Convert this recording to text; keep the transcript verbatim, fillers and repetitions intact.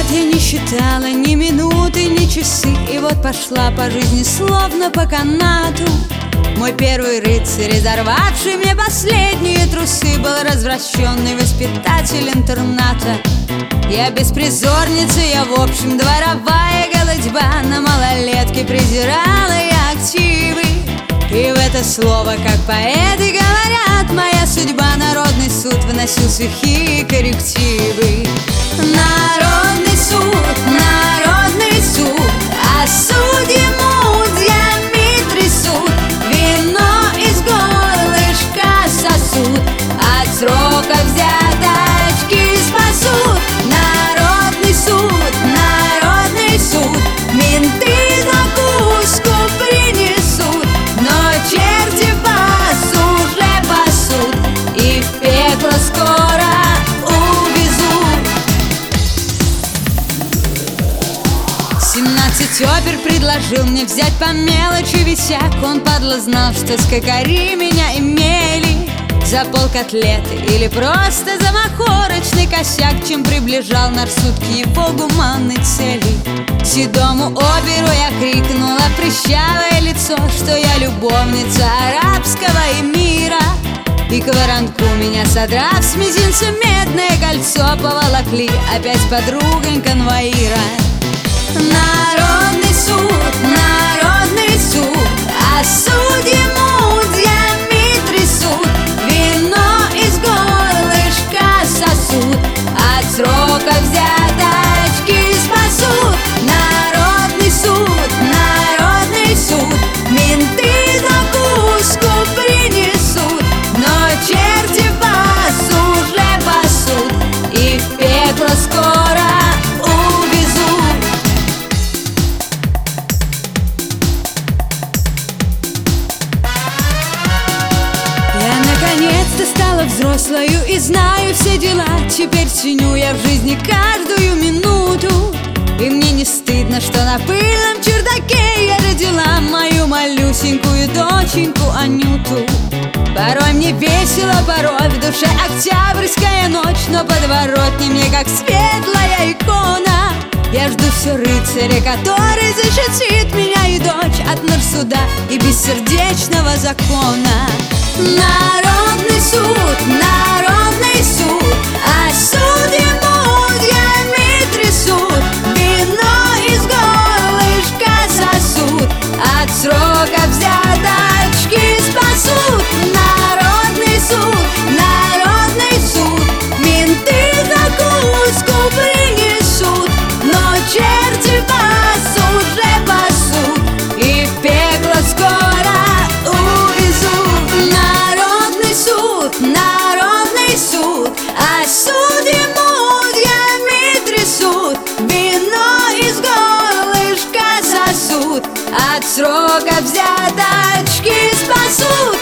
я не считала ни минуты, ни часы, и вот пошла по жизни словно по канату. Мой первый рыцарь, разорвавший мне последние трусы, был развращенный воспитатель интерната. Я беспризорница, я в общем дворовая голодьба. На малолетке презирала я активы, и в это слово, как поэты говорят, моя судьба народный суд выносил сухие коррективы. Народный суд, народный суд, осудим мудьями трясут, вино из горлышка сосуд, от срока взяточки спасут. Народный суд, народный суд, менты закуску принесут, но черти вас уже пасут и в пекло скоро увезут. Семнадцать опер предложил мне взять по мелочи висяк. Он, падла, знал, что скакари меня имели за полкотлеты или просто за махорочный косяк, чем приближал нарсуд к его гуманной цели. Седому оперу я крикнула прыщавое лицо, что я любовница арабского эмира, и к воронку меня, содрав с мизинца медное кольцо, поволокли опять подругой конвоира. Народный суд, народный суд, осудим мудьями трясут, вино из горлышка сосуд, от срока взяточки спасут. Народный суд, народный суд, менты закуску принесут, но черти вас уже пасут и в пекло скоро увезут. Я наконец-то стала взрослою и знаю все дела. Теперь ценю я в жизни каждую минуту, и мне не стыдно, что на пыльном чердаке я родила мою малюсенькую доченьку Анюту. Порой мне весело, порой в душе октябрьская ночь, но подворотни мне как светлая икона. Я жду все рыцаря, который защитит меня и дочь от нарсуда и бессердечного закона. Народный суд, народный суд, осудим мудьями трясут, вино из горлышка сосуд, от срока взяточки спасут. Народный суд, народный суд, менты закуску принесут, но черти вас уже пасут и в пекло скоро увезут. Народный суд, народный суд, осудим мудьями трясут, вино из горлышка сосуд, от срока взяточки спасут.